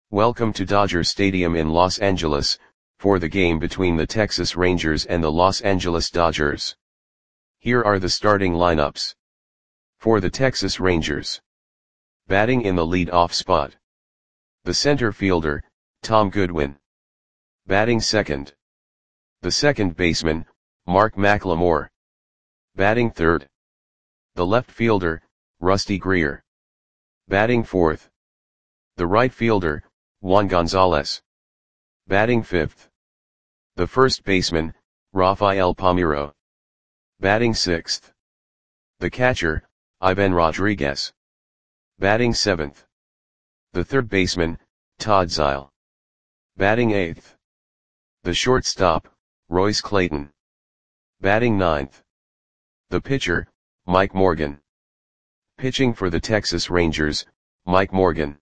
Welcome to Dodger Stadium in Los Angeles, for the game between the Texas Rangers and the Los Angeles Dodgers. Here are the starting lineups. For the Texas Rangers. Batting in the lead-off spot. The center fielder, Tom Goodwin. Batting second. The second baseman, Mark McLemore. Batting third. The left fielder, Rusty Greer. Batting fourth. The right fielder, Juan Gonzalez. Batting fifth. The first baseman, Rafael Palmeiro. Batting sixth. The catcher, Ivan Rodriguez. Batting seventh. The third baseman, Todd Zeile. Batting eighth. The shortstop, Royce Clayton. Batting ninth. The pitcher, Mike Morgan. Pitching for the Texas Rangers, Mike Morgan.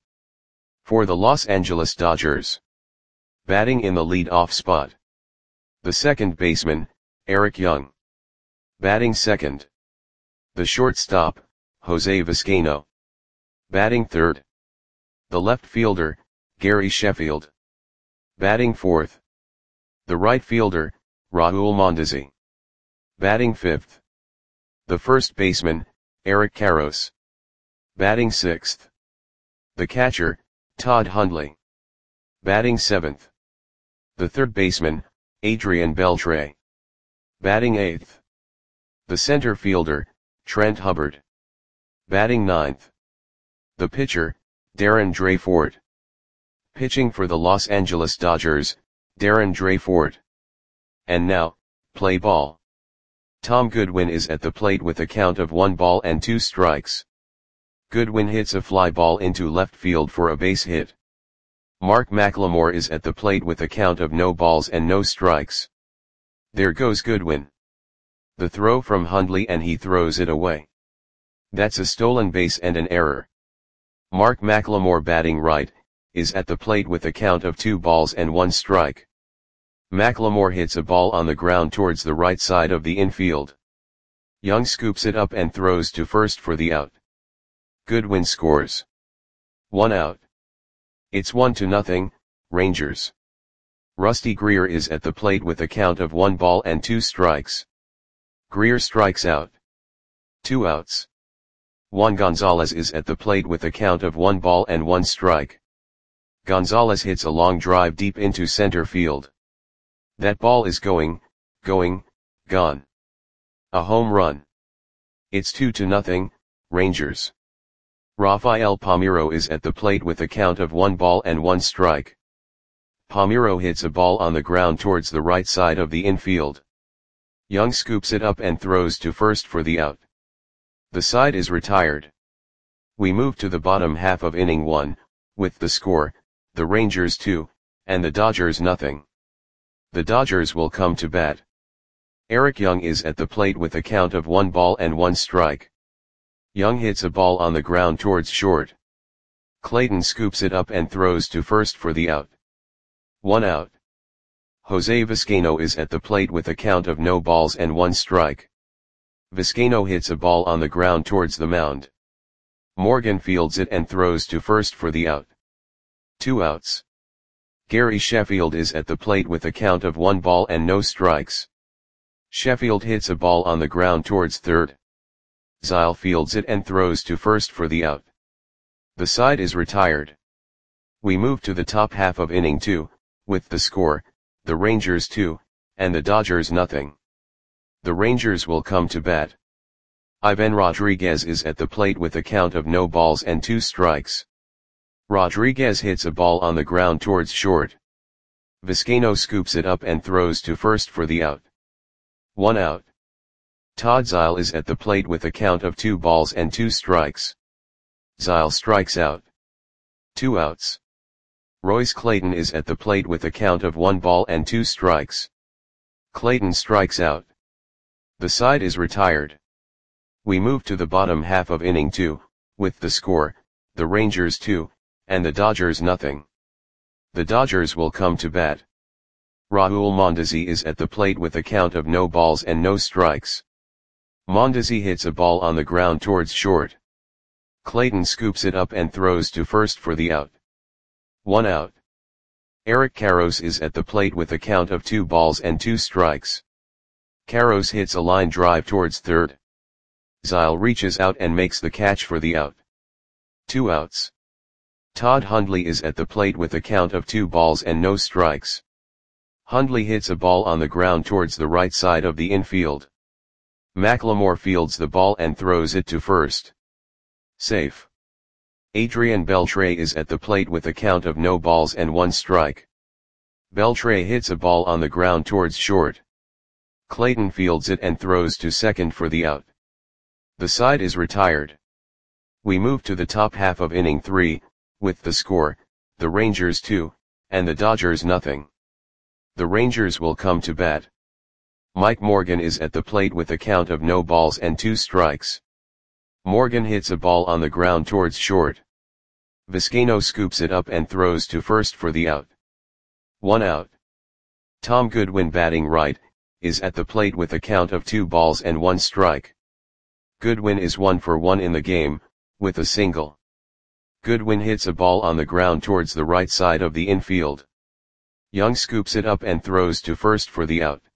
For the Los Angeles Dodgers. Batting in the lead-off spot. The second baseman, Eric Young. Batting second. The shortstop, Jose Vizcaino. Batting third. The left fielder, Gary Sheffield. Batting fourth. The right fielder, Raul Mondesi. Batting fifth. The first baseman, Eric Karros. Batting sixth. The catcher, Todd Hundley. Batting seventh. The third baseman, Adrian Beltre. Batting eighth. The center fielder, Trent Hubbard. Batting ninth. The pitcher, Darren Dreyfort. Pitching for the Los Angeles Dodgers, Darren Dreyfort. And now, play ball. Tom Goodwin is at the plate with a count of 1 ball and 2 strikes. Goodwin hits a fly ball into left field for a base hit. Mark McLemore is at the plate with a count of no balls and no strikes. There goes Goodwin. The throw from Hundley and he throws it away. That's a stolen base and an error. Mark McLemore, batting right, is at the plate with a count of 2 balls and 1 strike. McLemore hits a ball on the ground towards the right side of the infield. Young scoops it up and throws to first for the out. Goodwin scores. 1 out. It's 1-0, Rangers. Rusty Greer is at the plate with a count of 1 ball and 2 strikes. Greer strikes out. 2 outs. Juan Gonzalez is at the plate with a count of 1 ball and 1 strike. Gonzalez hits a long drive deep into center field. That ball is gone. A home run. It's 2-0, Rangers. Rafael Palmeiro is at the plate with a count of 1 ball and 1 strike. Palmeiro hits a ball on the ground towards the right side of the infield. Young scoops it up and throws to first for the out. The side is retired. We move to the bottom half of inning 1, with the score, the Rangers 2, and the Dodgers nothing. The Dodgers will come to bat. Eric Young is at the plate with a count of 1 ball and 1 strike. Young hits a ball on the ground towards short. Clayton scoops it up and throws to first for the out. 1 out. Jose Vizcaino is at the plate with a count of no balls and 1 strike. Vizcaino hits a ball on the ground towards the mound. Morgan fields it and throws to first for the out. 2 outs. Gary Sheffield is at the plate with a count of 1 ball and no strikes. Sheffield hits a ball on the ground towards third. Zeile fields it and throws to first for the out. The side is retired. We move to the top half of inning 2, with the score, the Rangers 2, and the Dodgers nothing. The Rangers will come to bat. Ivan Rodriguez is at the plate with a count of no balls and 2 strikes. Rodriguez hits a ball on the ground towards short. Vizcaino scoops it up and throws to first for the out. 1 out. Todd Zeile is at the plate with a count of 2 balls and 2 strikes. Zeile strikes out. 2 outs. Royce Clayton is at the plate with a count of 1 ball and 2 strikes. Clayton strikes out. The side is retired. We move to the bottom half of inning 2, with the score, the Rangers 2, and the Dodgers nothing. The Dodgers will come to bat. Raul Mondesi is at the plate with a count of no balls and no strikes. Mondesi hits a ball on the ground towards short. Clayton scoops it up and throws to first for the out. 1 out. Eric Karros is at the plate with a count of 2 balls and 2 strikes. Karros hits a line drive towards third. Zeile reaches out and makes the catch for the out. 2 outs. Todd Hundley is at the plate with a count of 2 balls and no strikes. Hundley hits a ball on the ground towards the right side of the infield. McLemore fields the ball and throws it to first. Safe. Adrian Beltre is at the plate with a count of no balls and 1 strike. Beltre hits a ball on the ground towards short. Clayton fields it and throws to second for the out. The side is retired. We move to the top half of inning 3, with the score, the Rangers 2, and the Dodgers nothing. The Rangers will come to bat. Mike Morgan is at the plate with a count of no balls and 2 strikes. Morgan hits a ball on the ground towards short. Vizcaino scoops it up and throws to first for the out. 1 out. Tom Goodwin, batting right, is at the plate with a count of 2 balls and 1 strike. Goodwin is 1 for 1 in the game, with a single. Goodwin hits a ball on the ground towards the right side of the infield. Young scoops it up and throws to first for the out.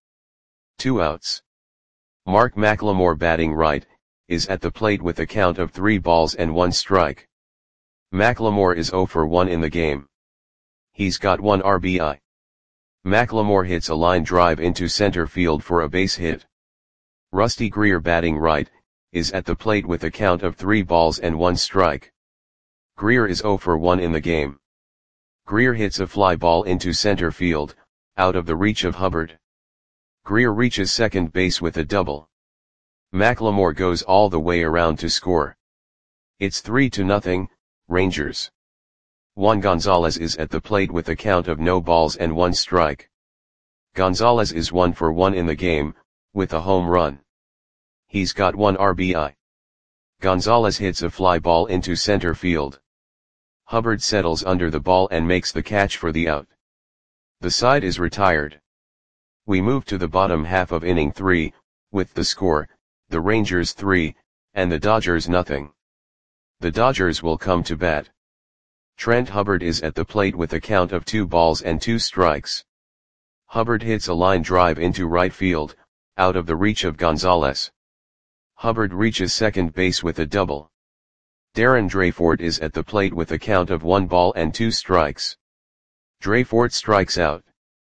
2 outs. Mark McLemore, batting right, is at the plate with a count of 3 balls and 1 strike. McLemore is 0 for 1 in the game. He's got 1 RBI. McLemore hits a line drive into center field for a base hit. Rusty Greer, batting right, is at the plate with a count of 3 balls and 1 strike. Greer is 0 for 1 in the game. Greer hits a fly ball into center field, out of the reach of Hubbard. Greer reaches second base with a double. McLemore goes all the way around to score. It's 3-0, Rangers. Juan Gonzalez is at the plate with a count of no balls and 1 strike. Gonzalez is 1 for 1 in the game, with a home run. He's got 1 RBI. Gonzalez hits a fly ball into center field. Hubbard settles under the ball and makes the catch for the out. The side is retired. We move to the bottom half of inning 3, with the score, the Rangers 3, and the Dodgers nothing. The Dodgers will come to bat. Trent Hubbard is at the plate with a count of 2 balls and 2 strikes. Hubbard hits a line drive into right field, out of the reach of Gonzalez. Hubbard reaches second base with a double. Darren Dreyfort is at the plate with a count of 1 ball and 2 strikes. Dreyfort strikes out.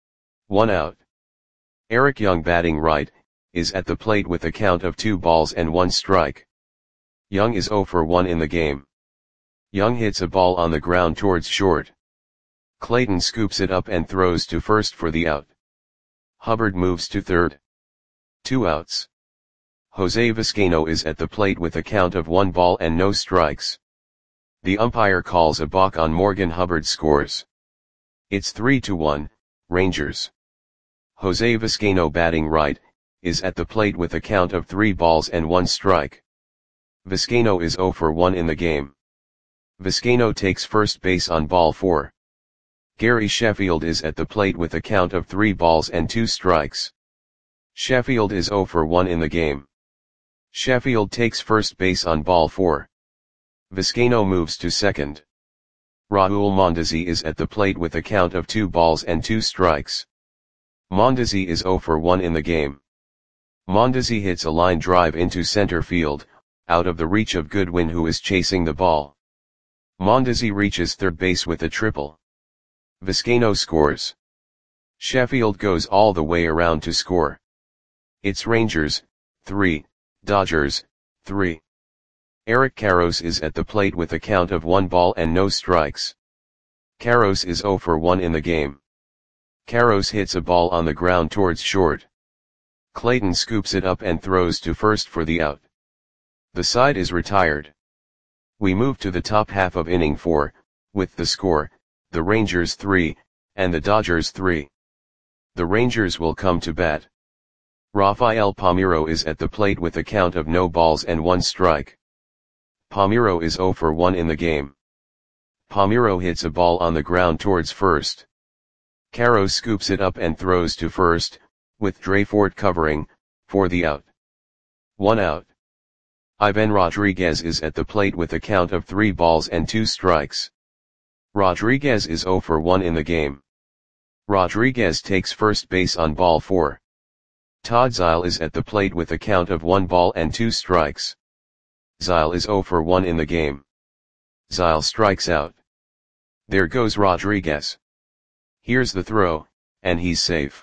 1 out. Eric Young, batting right, is at the plate with a count of 2 balls and 1 strike. Young is 0 for 1 in the game. Young hits a ball on the ground towards short. Clayton scoops it up and throws to first for the out. Hubbard moves to third. 2 outs. Jose Vizcaino is at the plate with a count of 1 ball and no strikes. The umpire calls a balk on Morgan. Hubbard scores. It's 3-1, Rangers. Jose Vizcaino, batting right, is at the plate with a count of 3 balls and 1 strike. Vizcaino is 0 for 1 in the game. Vizcaino takes first base on ball 4. Gary Sheffield is at the plate with a count of 3 balls and 2 strikes. Sheffield is 0 for 1 in the game. Sheffield takes first base on ball 4. Vizcaino moves to second. Raul Mondesi is at the plate with a count of 2 balls and 2 strikes. Mondesi is 0 for 1 in the game. Mondesi hits a line drive into center field, out of the reach of Goodwin, who is chasing the ball. Mondesi reaches third base with a triple. Vizcaino scores. Sheffield goes all the way around to score. It's Rangers 3, Dodgers 3. Eric Karros is at the plate with a count of 1 ball and no strikes. Karros is 0 for 1 in the game. Karros hits a ball on the ground towards short. Clayton scoops it up and throws to first for the out. The side is retired. We move to the top half of inning 4, with the score, the Rangers 3, and the Dodgers 3. The Rangers will come to bat. Rafael Palmeiro is at the plate with a count of no balls and 1 strike. Palmeiro is 0 for 1 in the game. Palmeiro hits a ball on the ground towards first. Karros scoops it up and throws to first, with Dreyfort covering, for the out. 1 out. Ivan Rodriguez is at the plate with a count of 3 balls and 2 strikes. Rodriguez is 0 for 1 in the game. Rodriguez takes first base on ball 4. Todd Zeile is at the plate with a count of 1 ball and 2 strikes. Zeile is 0 for 1 in the game. Zeile strikes out. There goes Rodriguez. Here's the throw, and he's safe.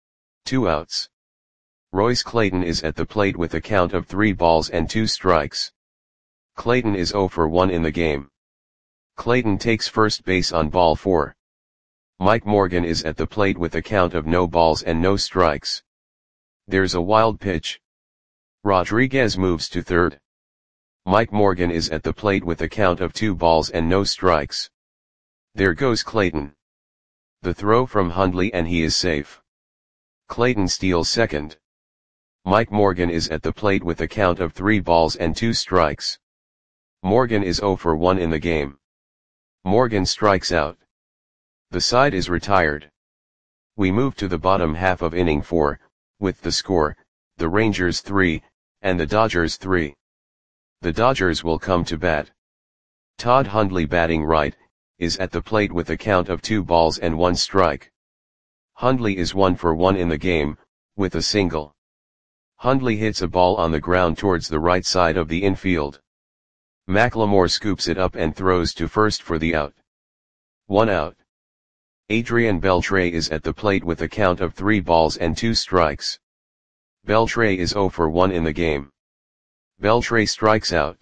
2 outs. Royce Clayton is at the plate with a count of 3 balls and 2 strikes. Clayton is 0 for 1 in the game. Clayton takes first base on ball 4. Mike Morgan is at the plate with a count of no balls and no strikes. There's a wild pitch. Rodriguez moves to third. Mike Morgan is at the plate with a count of 2 balls and no strikes. There goes Clayton. The throw from Hundley and he is safe. Clayton steals second. Mike Morgan is at the plate with a count of 3 balls and 2 strikes. Morgan is 0 for 1 in the game. Morgan strikes out. The side is retired. We move to the bottom half of inning 4, with the score, the Rangers 3, and the Dodgers 3. The Dodgers will come to bat. Todd Hundley, batting right, is at the plate with a count of 2 balls and 1 strike. Hundley is 1 for 1 in the game, with a single. Hundley hits a ball on the ground towards the right side of the infield. McLemore scoops it up and throws to first for the out. 1 out. Adrian Beltre is at the plate with a count of 3 balls and 2 strikes. Beltre is 0 for 1 in the game. Beltre strikes out.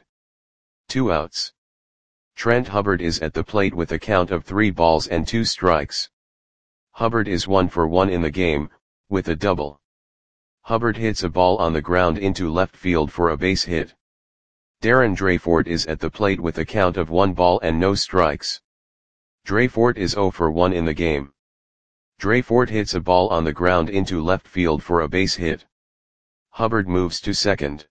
2 outs. Trent Hubbard is at the plate with a count of 3 balls and 2 strikes. Hubbard is 1 for 1 in the game, with a double. Hubbard hits a ball on the ground into left field for a base hit. Darren Dreyfort is at the plate with a count of 1 ball and no strikes. Dreyfort is 0 for 1 in the game. Dreyfort hits a ball on the ground into left field for a base hit. Hubbard moves to second.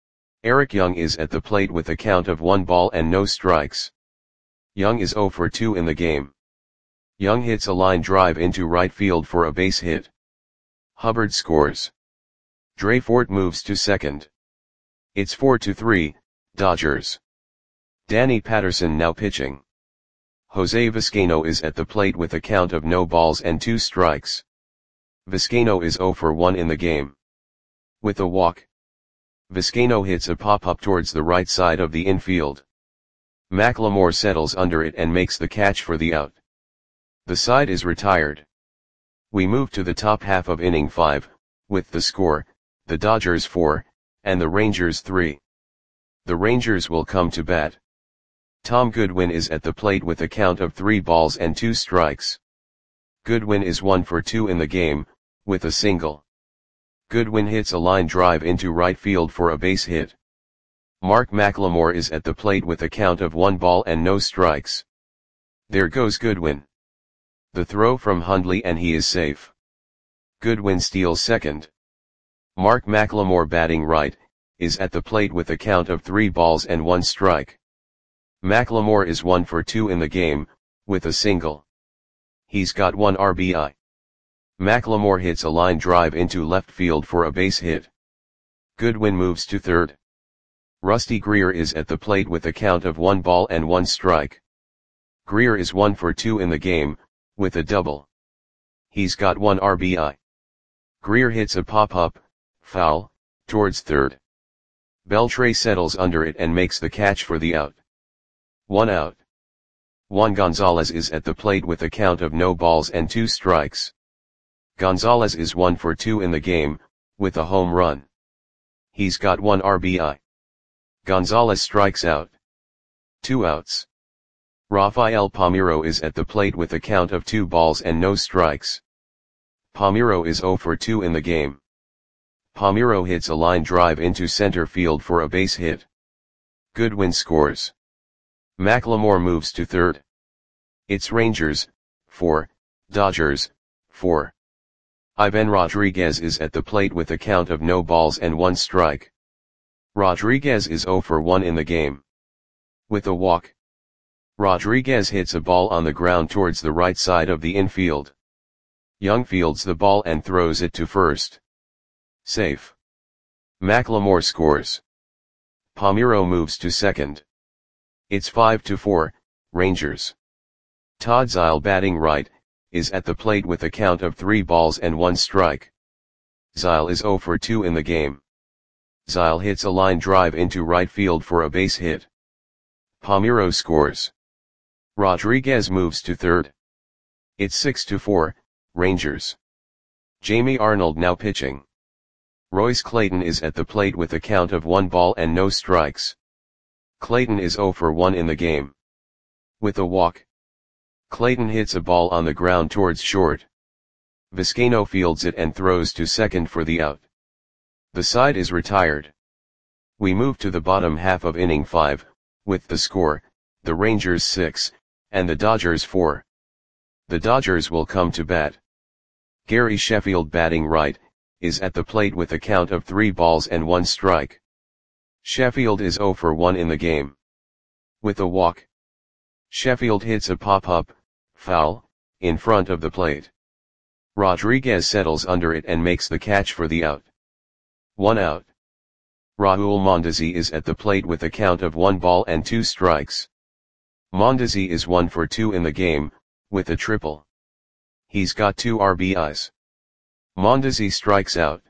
Eric Young is at the plate with a count of 1 ball and no strikes. Young is 0 for 2 in the game. Young hits a line drive into right field for a base hit. Hubbard scores. Dreyfort moves to second. It's 4-3, Dodgers. Danny Patterson now pitching. Jose Vizcaino is at the plate with a count of no balls and 2 strikes. Vizcaino is 0 for 1 in the game. With a walk. Vizcaino hits a pop-up towards the right side of the infield. McLemore settles under it and makes the catch for the out. The side is retired. We move to the top half of inning 5, with the score, the Dodgers 4, and the Rangers 3. The Rangers will come to bat. Tom Goodwin is at the plate with a count of 3 balls and 2 strikes. Goodwin is 1 for 2 in the game, with a single. Goodwin hits a line drive into right field for a base hit. Mark McLemore is at the plate with a count of 1 ball and no strikes. There goes Goodwin. The throw from Hundley and he is safe. Goodwin steals second. Mark McLemore, batting right, is at the plate with a count of 3 balls and 1 strike. McLemore is 1 for 2 in the game, with a single. He's got 1 RBI. McLemore hits a line drive into left field for a base hit. Goodwin moves to third. Rusty Greer is at the plate with a count of 1 ball and 1 strike. Greer is 1 for 2 in the game, with a double. He's got 1 RBI. Greer hits a pop-up, foul, towards third. Beltre settles under it and makes the catch for the out. 1 out. Juan Gonzalez is at the plate with a count of no balls and 2 strikes. Gonzalez is 1 for 2 in the game, with a home run. He's got 1 RBI. Gonzalez strikes out. 2 outs. Rafael Palmeiro is at the plate with a count of 2 balls and no strikes. Palmeiro is 0 for 2 in the game. Palmeiro hits a line drive into center field for a base hit. Goodwin scores. McLemore moves to third. It's Rangers, 4, Dodgers, 4. Ivan Rodriguez is at the plate with a count of no balls and 1 strike. Rodriguez is 0 for 1 in the game. With a walk. Rodriguez hits a ball on the ground towards the right side of the infield. Young fields the ball and throws it to first. Safe. McLemore scores. Palmeiro moves to second. It's 5-4, Rangers. Todd Zeile batting right, is at the plate with a count of 3 balls and 1 strike. Zeile is 0 for 2 in the game. Zeile hits a line drive into right field for a base hit. Palmeiro scores. Rodriguez moves to third. It's 6-4, Rangers. Jamie Arnold now pitching. Royce Clayton is at the plate with a count of 1 ball and no strikes. Clayton is 0 for 1 in the game. With a walk, Clayton hits a ball on the ground towards short. Vizcaino fields it and throws to second for the out. The side is retired. We move to the bottom half of inning 5, with the score, the Rangers 6, and the Dodgers 4. The Dodgers will come to bat. Gary Sheffield batting right, is at the plate with a count of 3 balls and 1 strike. Sheffield is 0 for 1 in the game. With a walk, Sheffield hits a pop-up, foul, in front of the plate. Rodriguez settles under it and makes the catch for the out. 1 out. Raul Mondesi is at the plate with a count of 1 ball and 2 strikes. Mondesi is 1 for 2 in the game, with a triple. He's got 2 RBIs. Mondesi strikes out.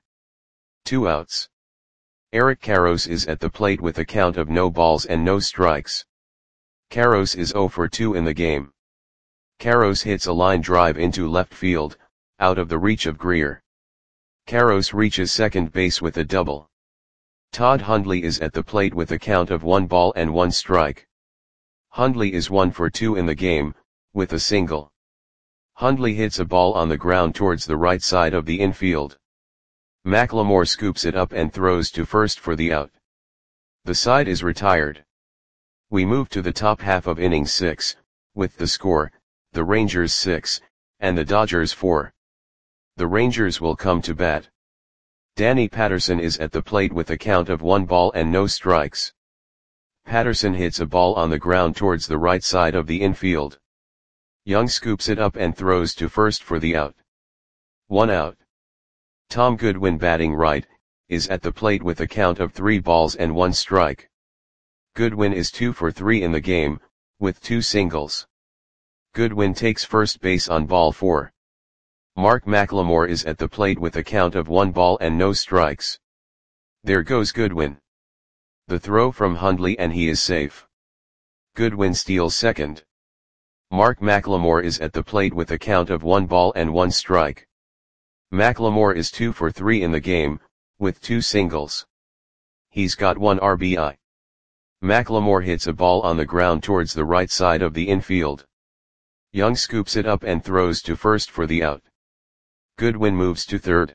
2 outs. Eric Karros is at the plate with a count of no balls and no strikes. Karros is 0 for 2 in the game. Karros hits a line drive into left field, out of the reach of Greer. Karros reaches second base with a double. Todd Hundley is at the plate with a count of 1 ball and 1 strike. Hundley is 1 for 2 in the game, with a single. Hundley hits a ball on the ground towards the right side of the infield. McLemore scoops it up and throws to first for the out. The side is retired. We move to the top half of inning 6, with the score, the Rangers 6, and the Dodgers 4. The Rangers will come to bat. Danny Patterson is at the plate with a count of 1 ball and no strikes. Patterson hits a ball on the ground towards the right side of the infield. Young scoops it up and throws to first for the out. 1 out. Tom Goodwin batting right, is at the plate with a count of 3 balls and 1 strike. Goodwin is 2 for 3 in the game, with 2 singles. Goodwin takes first base on ball 4. Mark McLemore is at the plate with a count of 1 ball and no strikes. There goes Goodwin. The throw from Hundley and he is safe. Goodwin steals second. Mark McLemore is at the plate with a count of 1 ball and 1 strike. McLemore is 2 for 3 in the game, with 2 singles. He's got 1 RBI. McLemore hits a ball on the ground towards the right side of the infield. Young scoops it up and throws to first for the out. Goodwin moves to third.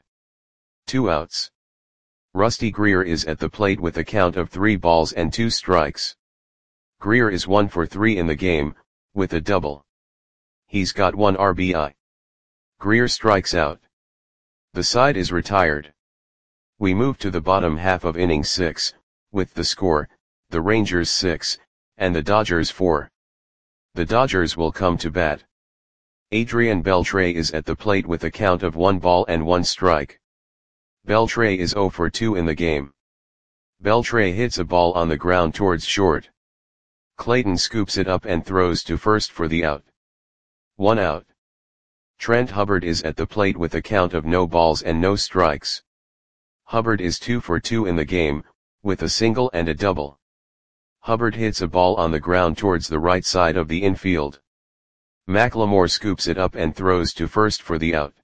2 outs. Rusty Greer is at the plate with a count of 3 balls and 2 strikes. Greer is 1 for 3 in the game, with a double. He's got 1 RBI. Greer strikes out. The side is retired. We move to the bottom half of inning 6, with the score, the Rangers 6, and the Dodgers 4. The Dodgers will come to bat. Adrian Beltre is at the plate with a count of 1 ball and 1 strike. Beltre is 0 for 2 in the game. Beltre hits a ball on the ground towards short. Clayton scoops it up and throws to first for the out. 1 out. Trent Hubbard is at the plate with a count of no balls and no strikes. Hubbard is 2 for 2 in the game, with a single and a double. Hubbard hits a ball on the ground towards the right side of the infield. McLemore scoops it up and throws to first for the out.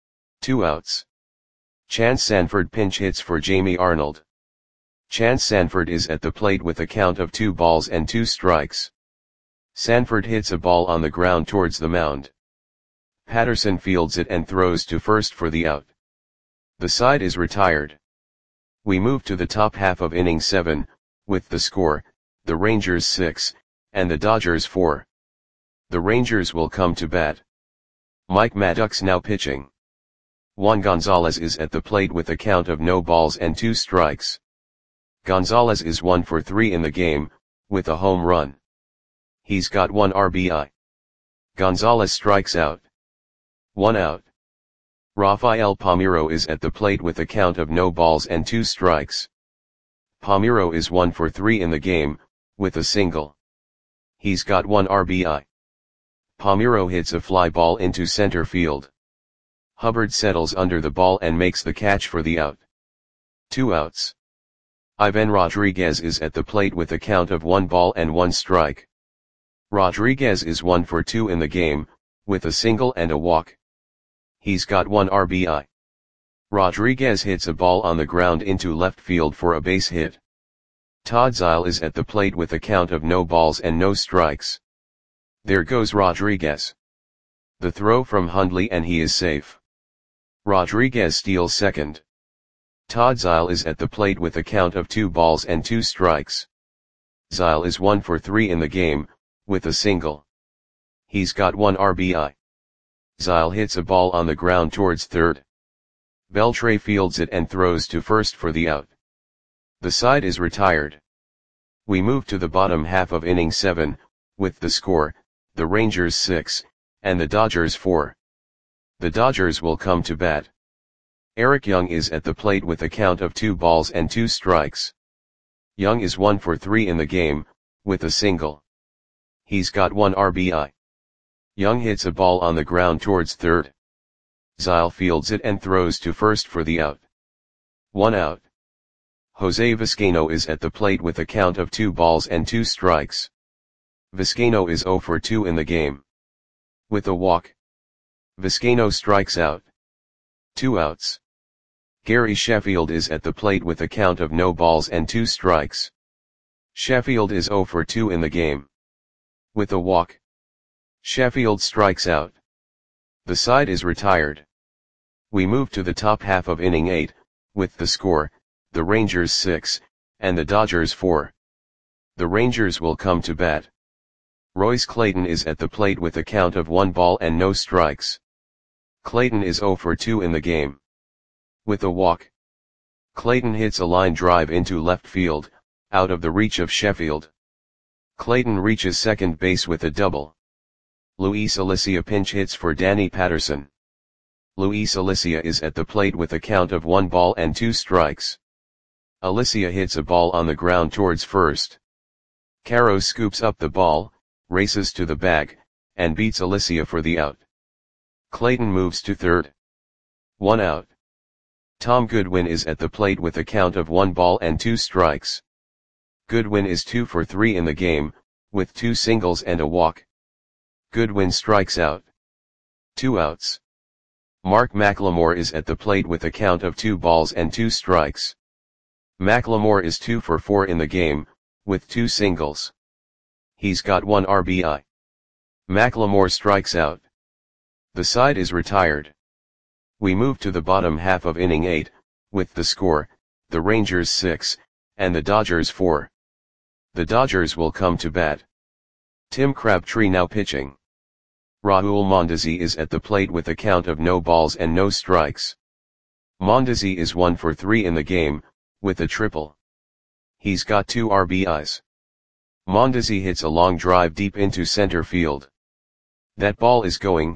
2 outs. Chance Sanford pinch hits for Jamie Arnold. Chance Sanford is at the plate with a count of 2 balls and 2 strikes. Sanford hits a ball on the ground towards the mound. Patterson fields it and throws to first for the out. The side is retired. We move to the top half of inning 7, with the score, the Rangers 6, and the Dodgers 4. The Rangers will come to bat. Mike Maddox now pitching. Juan Gonzalez is at the plate with a count of no balls and 2 strikes. Gonzalez is 1 for 3 in the game, with a home run. He's got 1 RBI. Gonzalez strikes out. 1 out. Rafael Palmeiro is at the plate with a count of no balls and 2 strikes. Palmeiro is 1 for 3 in the game, with a single. He's got 1 RBI. Palmeiro hits a fly ball into center field. Hubbard settles under the ball and makes the catch for the out. 2 outs. Ivan Rodriguez is at the plate with a count of 1 ball and 1 strike. Rodriguez is 1 for 2 in the game, with a single and a walk. He's got 1 RBI. Rodriguez hits a ball on the ground into left field for a base hit. Todd Zeile is at the plate with a count of no balls and no strikes. There goes Rodriguez. The throw from Hundley and he is safe. Rodriguez steals second. Todd Zeile is at the plate with a count of 2 balls and 2 strikes. Zeile is 1 for 3 in the game, with a single. He's got 1 RBI. Zeile hits a ball on the ground towards third. Beltre fields it and throws to first for the out. The side is retired. We move to the bottom half of inning 7, with the score, the Rangers 6, and the Dodgers 4. The Dodgers will come to bat. Eric Young is at the plate with a count of 2 balls and 2 strikes. Young is 1 for 3 in the game, with a single. He's got 1 RBI. Young hits a ball on the ground towards third. Zeile fields it and throws to first for the out. 1 out. Jose Vizcaino is at the plate with a count of 2 balls and 2 strikes. Vizcaino is 0 for 2 in the game. With a walk. Vizcaino strikes out. 2 outs. Gary Sheffield is at the plate with a count of no balls and 2 strikes. Sheffield is 0 for 2 in the game. With a walk. Sheffield strikes out. The side is retired. We move to the top half of inning 8, with the score, the Rangers 6, and the Dodgers 4. The Rangers will come to bat. Royce Clayton is at the plate with a count of 1 ball and no strikes. Clayton is 0 for 2 in the game. With a walk. Clayton hits a line drive into left field, out of the reach of Sheffield. Clayton reaches second base with a double. Luis Alicia pinch hits for Danny Patterson. Luis Alicia is at the plate with a count of 1 ball and 2 strikes. Alicia hits a ball on the ground towards first. Caro scoops up the ball, races to the bag, and beats Alicia for the out. Clayton moves to third. 1 out. Tom Goodwin is at the plate with a count of 1 ball and 2 strikes. Goodwin is 2 for 3 in the game, with 2 singles and a walk. Goodwin strikes out. 2 outs. Mark McLemore is at the plate with a count of 2 balls and 2 strikes. McLemore is 2 for 4 in the game, with 2 singles. He's got 1 RBI. McLemore strikes out. The side is retired. We move to the bottom half of inning 8, with the score, the Rangers 6, and the Dodgers 4. The Dodgers will come to bat. Tim Crabtree now pitching. Raul Mondesi is at the plate with a count of no balls and no strikes. Mondesi is 1 for 3 in the game, with a triple. He's got 2 RBIs. Mondesi hits a long drive deep into center field. That ball is gone.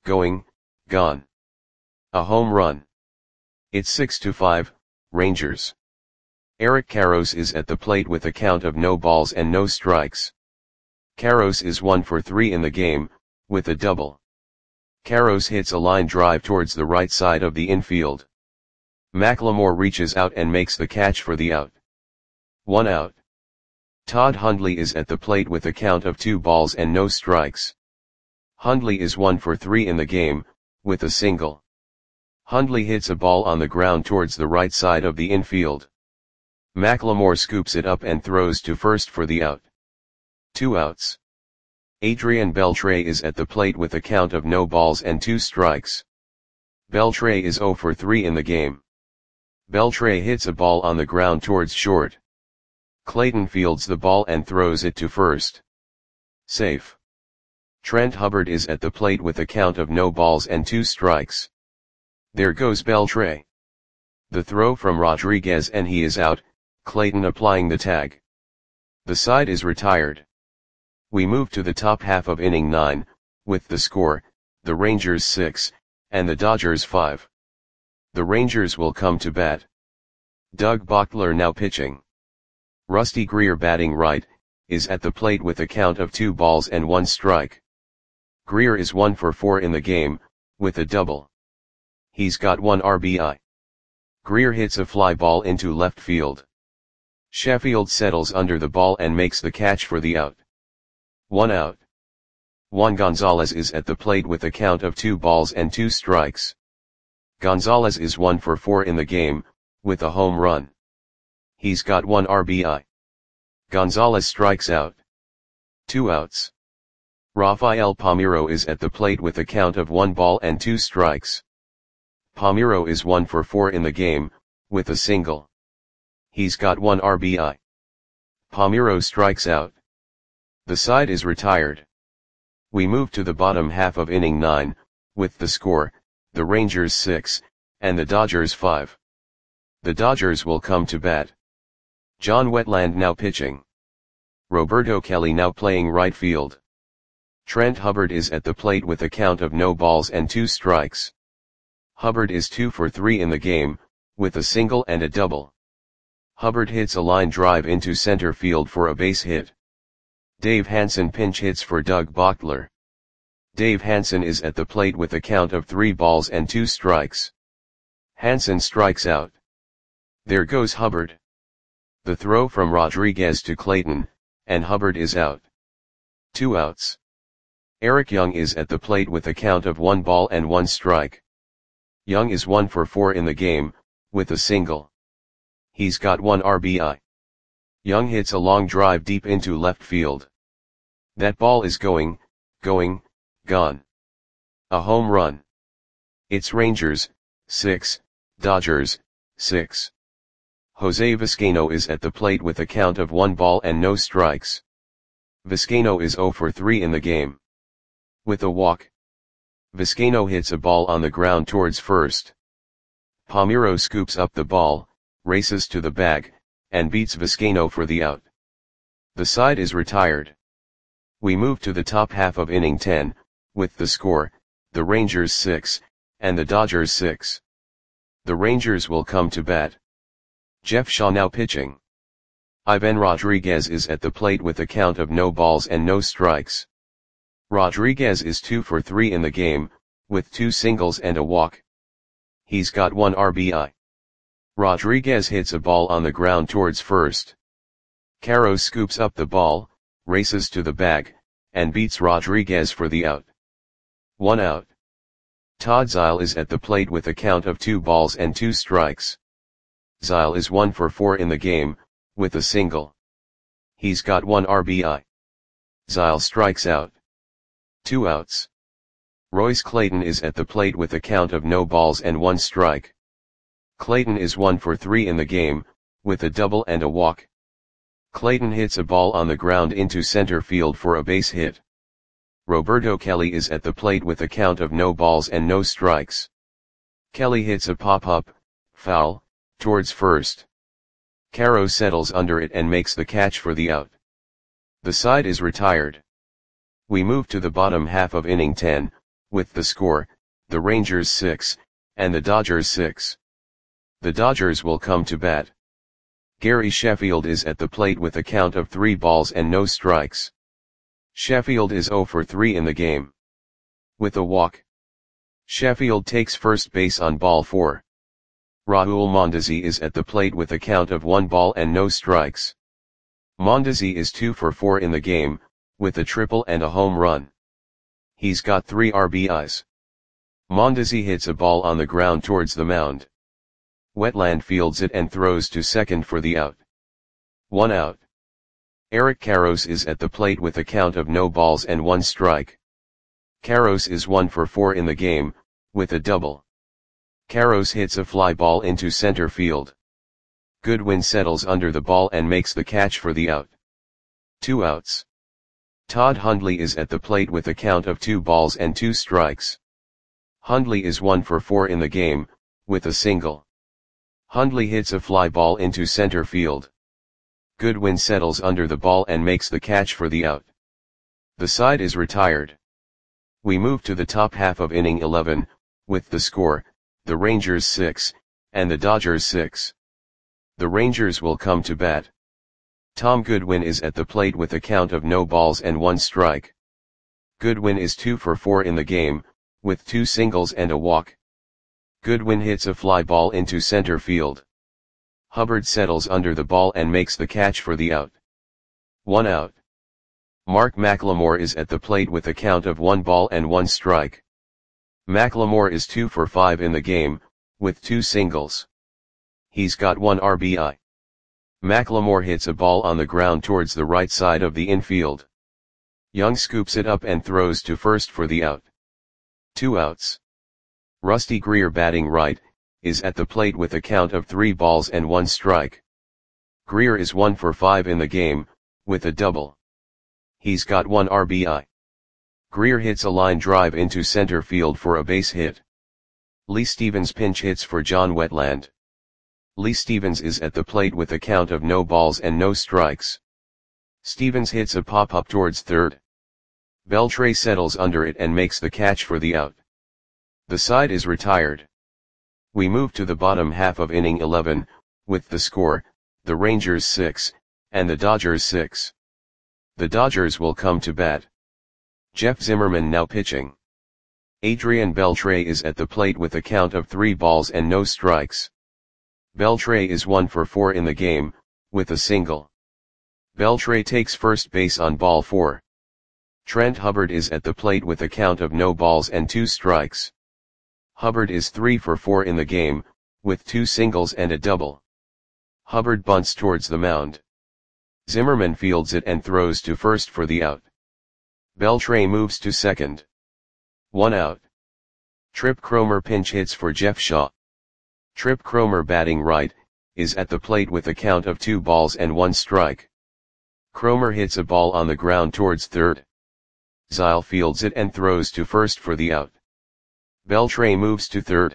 A home run. It's 6-5, Rangers. Eric Karros is at the plate with a count of no balls and no strikes. Karros is 1 for 3 in the game, with a double. Karros hits a line drive towards the right side of the infield. McLemore reaches out and makes the catch for the out. 1 out. Todd Hundley is at the plate with a count of 2 balls and no strikes. Hundley is 1 for 3 in the game, with a single. Hundley hits a ball on the ground towards the right side of the infield. McLemore scoops it up and throws to first for the out. 2 outs. Adrian Beltre is at the plate with a count of no balls and 2 strikes. Beltre is 0 for 3 in the game. Beltre hits a ball on the ground towards short. Clayton fields the ball and throws it to first. Safe. Trent Hubbard is at the plate with a count of no balls and 2 strikes. There goes Beltre. The throw from Rodriguez and he is out, Clayton applying the tag. The side is retired. We move to the top half of inning 9, with the score, the Rangers 6, and the Dodgers 5. The Rangers will come to bat. Doug Bochtler now pitching. Rusty Greer batting right, is at the plate with a count of 2 balls and 1 strike. Greer is 1 for 4 in the game, with a double. He's got 1 RBI. Greer hits a fly ball into left field. Sheffield settles under the ball and makes the catch for the out. 1 out. Juan Gonzalez is at the plate with a count of 2 balls and 2 strikes. Gonzalez is 1 for 4 in the game, with a home run. He's got 1 RBI. Gonzalez strikes out. 2 outs. Rafael Palmeiro is at the plate with a count of 1 ball and 2 strikes. Palmeiro is 1 for 4 in the game, with a single. He's got 1 RBI. Palmeiro strikes out. The side is retired. We move to the bottom half of inning 9, with the score, the Rangers 6, and the Dodgers 5. The Dodgers will come to bat. John Wetland now pitching. Roberto Kelly now playing right field. Trent Hubbard is at the plate with a count of no balls and 2 strikes. Hubbard is 2 for 3 in the game, with a single and a double. Hubbard hits a line drive into center field for a base hit. Dave Hansen pinch hits for Doug Bochtler. Dave Hansen is at the plate with a count of 3 balls and 2 strikes. Hansen strikes out. There goes Hubbard. The throw from Rodriguez to Clayton, and Hubbard is out. 2 outs. Eric Young is at the plate with a count of 1 ball and 1 strike. Young is 1 for 4 in the game, with a single. He's got 1 RBI. Young hits a long drive deep into left field. That ball is going, gone. A home run. It's Rangers, 6, Dodgers, 6. Jose Vizcaino is at the plate with a count of 1 ball and no strikes. Vizcaino is 0 for 3 in the game. With a walk. Vizcaino hits a ball on the ground towards first. Palmeiro scoops up the ball, races to the bag, and beats Vizcaino for the out. The side is retired. We move to the top half of inning 10, with the score, the Rangers 6, and the Dodgers 6. The Rangers will come to bat. Jeff Shaw now pitching. Ivan Rodriguez is at the plate with a count of no balls and no strikes. Rodriguez is 2 for 3 in the game, with 2 singles and a walk. He's got 1 RBI. Rodriguez hits a ball on the ground towards first. Caro scoops up the ball, races to the bag, and beats Rodriguez for the out. 1 out. Todd Zeile is at the plate with a count of 2 balls and 2 strikes. Zeile is 1 for 4 in the game, with a single. He's got 1 RBI. Zeile strikes out. 2 outs. Royce Clayton is at the plate with a count of no balls and 1 strike. Clayton is 1 for 3 in the game, with a double and a walk. Clayton hits a ball on the ground into center field for a base hit. Roberto Kelly is at the plate with a count of no balls and no strikes. Kelly hits a pop-up, foul, towards first. Caro settles under it and makes the catch for the out. The side is retired. We move to the bottom half of inning 10, with the score, the Rangers 6, and the Dodgers 6. The Dodgers will come to bat. Gary Sheffield is at the plate with a count of 3 balls and no strikes. Sheffield is 0 for 3 in the game. With a walk. Sheffield takes first base on ball 4. Raul Mondesi is at the plate with a count of 1 ball and no strikes. Mondesi is 2 for 4 in the game, with a triple and a home run. He's got 3 RBIs. Mondesi hits a ball on the ground towards the mound. Wetland fields it and throws to second for the out. 1 out. Eric Karros is at the plate with a count of no balls and 1 strike. Karros is 1 for 4 in the game, with a double. Karros hits a fly ball into center field. Goodwin settles under the ball and makes the catch for the out. 2 outs. Todd Hundley is at the plate with a count of 2 balls and 2 strikes. Hundley is 1 for 4 in the game, with a single. Hundley hits a fly ball into center field. Goodwin settles under the ball and makes the catch for the out. The side is retired. We move to the top half of inning 11, with the score, the Rangers 6, and the Dodgers 6. The Rangers will come to bat. Tom Goodwin is at the plate with a count of no balls and 1 strike. Goodwin is 2 for 4 in the game, with 2 singles and a walk. Goodwin hits a fly ball into center field. Hubbard settles under the ball and makes the catch for the out. 1 out. Mark McLemore is at the plate with a count of 1 ball and 1 strike. McLemore is 2 for 5 in the game, with 2 singles. He's got 1 RBI. McLemore hits a ball on the ground towards the right side of the infield. Young scoops it up and throws to first for the out. 2 outs. Rusty Greer, batting right, is at the plate with a count of 3 balls and 1 strike. Greer is 1 for 5 in the game, with a double. He's got 1 RBI. Greer hits a line drive into center field for a base hit. Lee Stevens pinch hits for John Wetland. Lee Stevens is at the plate with a count of no balls and no strikes. Stevens hits a pop-up towards third. Beltre settles under it and makes the catch for the out. The side is retired. We move to the bottom half of inning 11, with the score, the Rangers 6, and the Dodgers 6. The Dodgers will come to bat. Jeff Zimmerman now pitching. Adrian Beltre is at the plate with a count of 3 balls and no strikes. Beltre is 1 for 4 in the game, with a single. Beltre takes first base on ball 4. Trent Hubbard is at the plate with a count of no balls and 2 strikes. Hubbard is 3 for 4 in the game, with 2 singles and a double. Hubbard bunts towards the mound. Zimmerman fields it and throws to first for the out. Beltre moves to second. 1 out. Trip Cromer pinch hits for Jeff Shaw. Trip Cromer, batting right, is at the plate with a count of 2 balls and 1 strike. Cromer hits a ball on the ground towards third. Zile fields it and throws to first for the out. Beltre moves to third.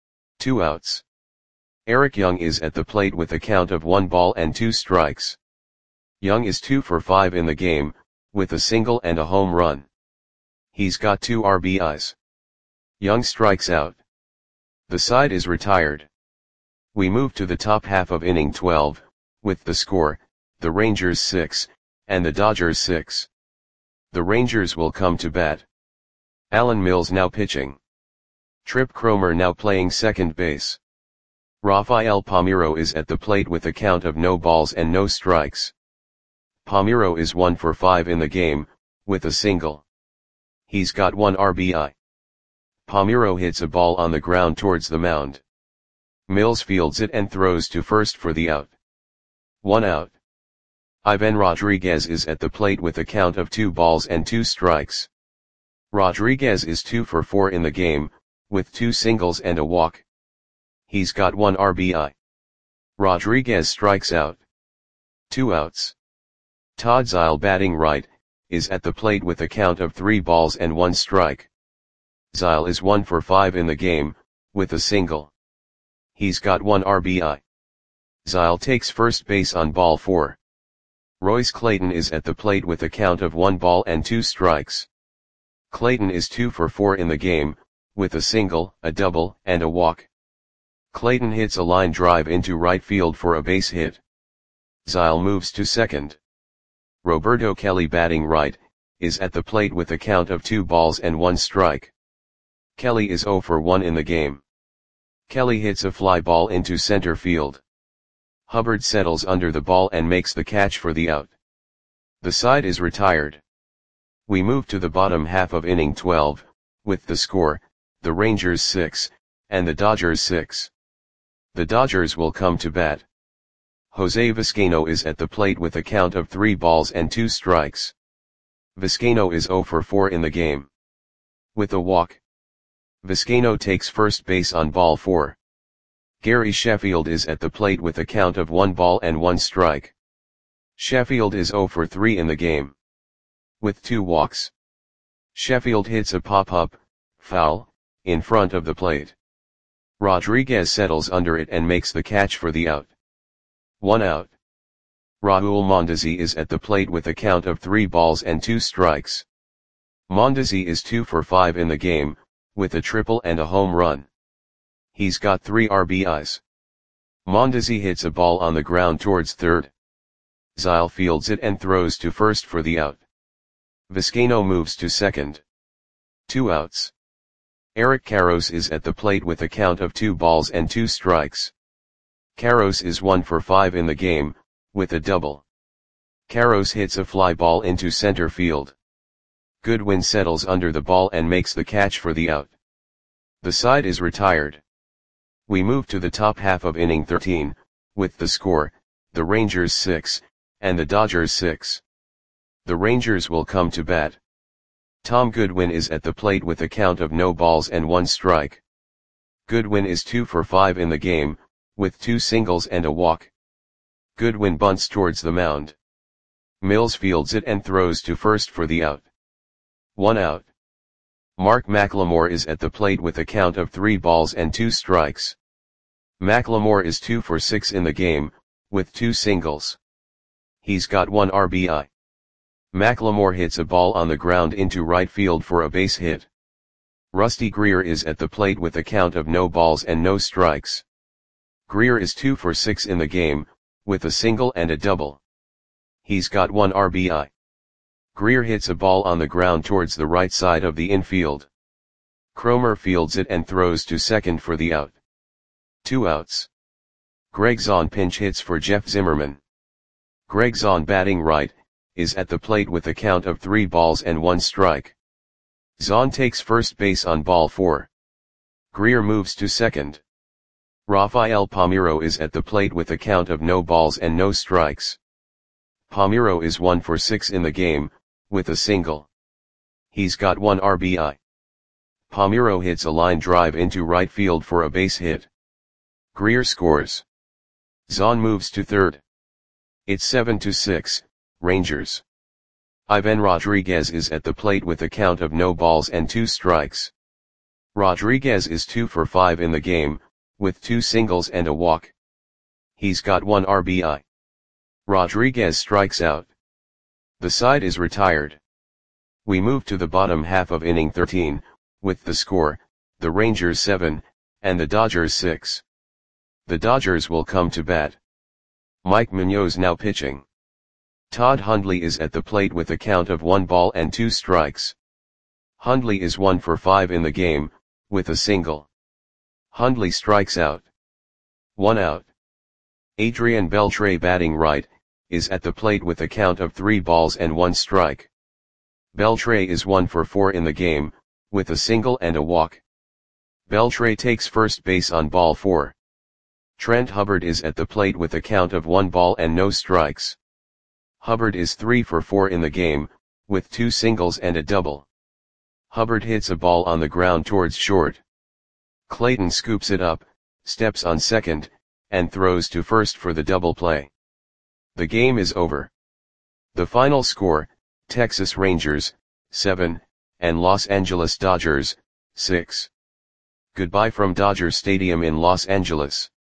2 outs. Eric Young is at the plate with a count of 1 ball and 2 strikes. Young is 2 for 5 in the game, with a single and a home run. He's got 2 RBIs. Young strikes out. The side is retired. We move to the top half of inning 12, with the score, the Rangers 6, and the Dodgers 6. The Rangers will come to bat. Alan Mills now pitching. Trip Cromer now playing second base. Rafael Palmeiro is at the plate with a count of no balls and no strikes. Palmeiro is 1 for 5 in the game, with a single. He's got 1 RBI. Palmeiro hits a ball on the ground towards the mound. Mills fields it and throws to first for the out. 1 out. Ivan Rodriguez is at the plate with a count of 2 balls and 2 strikes. Rodriguez is 2 for 4 in the game, with 2 singles and a walk. He's got 1 RBI. Rodriguez strikes out. 2 outs. Todd Zile, batting right, is at the plate with a count of 3 balls and 1 strike. Zile is 1 for 5 in the game, with a single. He's got 1 RBI. Zile takes first base on ball 4. Royce Clayton is at the plate with a count of 1 ball and 2 strikes. Clayton is 2 for 4 in the game, with a single, a double, and a walk. Clayton hits a line drive into right field for a base hit. Zile moves to second. Roberto Kelly, batting right, is at the plate with a count of 2 balls and 1 strike. Kelly is 0 for 1 in the game. Kelly hits a fly ball into center field. Hubbard settles under the ball and makes the catch for the out. The side is retired. We move to the bottom half of inning 12, with the score, the Rangers 6, and the Dodgers 6. The Dodgers will come to bat. Jose Vizcaino is at the plate with a count of 3 balls and 2 strikes. Vizcaino is 0 for 4 in the game. With a walk. Vizcaino takes first base on ball 4. Gary Sheffield is at the plate with a count of 1 ball and 1 strike. Sheffield is 0 for 3 in the game. With 2 walks. Sheffield hits a pop-up, foul, in front of the plate. Rodriguez settles under it and makes the catch for the out. 1 out. Raul Mondesi is at the plate with a count of 3 balls and 2 strikes. Mondesi is 2 for 5 in the game, with a triple and a home run. He's got 3 RBIs. Mondesi hits a ball on the ground towards third. Zile fields it and throws to first for the out. Vizcaino moves to second. 2 outs. Eric Karros is at the plate with a count of 2 balls and 2 strikes. Karros is 1 for 5 in the game, with a double. Karros hits a fly ball into center field. Goodwin settles under the ball and makes the catch for the out. The side is retired. We move to the top half of inning 13, with the score, the Rangers 6, and the Dodgers 6. The Rangers will come to bat. Tom Goodwin is at the plate with a count of no balls and 1 strike. Goodwin is 2 for 5 in the game, with 2 singles and a walk. Goodwin bunts towards the mound. Mills fields it and throws to first for the out. 1 out. Mark McLemore is at the plate with a count of 3 balls and 2 strikes. McLemore is 2 for 6 in the game, with 2 singles. He's got 1 RBI. McLemore hits a ball on the ground into right field for a base hit. Rusty Greer is at the plate with a count of no balls and no strikes. Greer is 2 for 6 in the game, with a single and a double. He's got 1 RBI. Greer hits a ball on the ground towards the right side of the infield. Cromer fields it and throws to second for the out. 2 outs. Greg Zahn pinch hits for Jeff Zimmerman. Greg Zahn, batting right, is at the plate with a count of 3 balls and 1 strike. Zahn takes first base on ball 4. Greer moves to second. Rafael Palmeiro is at the plate with a count of no balls and no strikes. Palmeiro is 1 for 6 in the game, with a single. He's got 1 RBI. Palmeiro hits a line drive into right field for a base hit. Greer scores. Zahn moves to third. It's 7-6, Rangers. Ivan Rodriguez is at the plate with a count of no balls and 2 strikes. Rodriguez is 2 for 5 in the game, with 2 singles and a walk. He's got 1 RBI. Rodriguez strikes out. The side is retired. We move to the bottom half of inning 13, with the score, the Rangers 7, and the Dodgers 6. The Dodgers will come to bat. Mike Munoz now pitching. Todd Hundley is at the plate with a count of 1 ball and 2 strikes. Hundley is 1 for 5 in the game, with a single. Hundley strikes out. 1 out. Adrian Beltre, batting right, is at the plate with a count of 3 balls and 1 strike. Beltre is 1 for 4 in the game, with a single and a walk. Beltre takes first base on ball 4. Trent Hubbard is at the plate with a count of 1 ball and no strikes. Hubbard is 3 for 4 in the game, with 2 singles and a double. Hubbard hits a ball on the ground towards short. Clayton scoops it up, steps on second, and throws to first for the double play. The game is over. The final score, Texas Rangers, 7, and Los Angeles Dodgers, 6. Goodbye from Dodger Stadium in Los Angeles.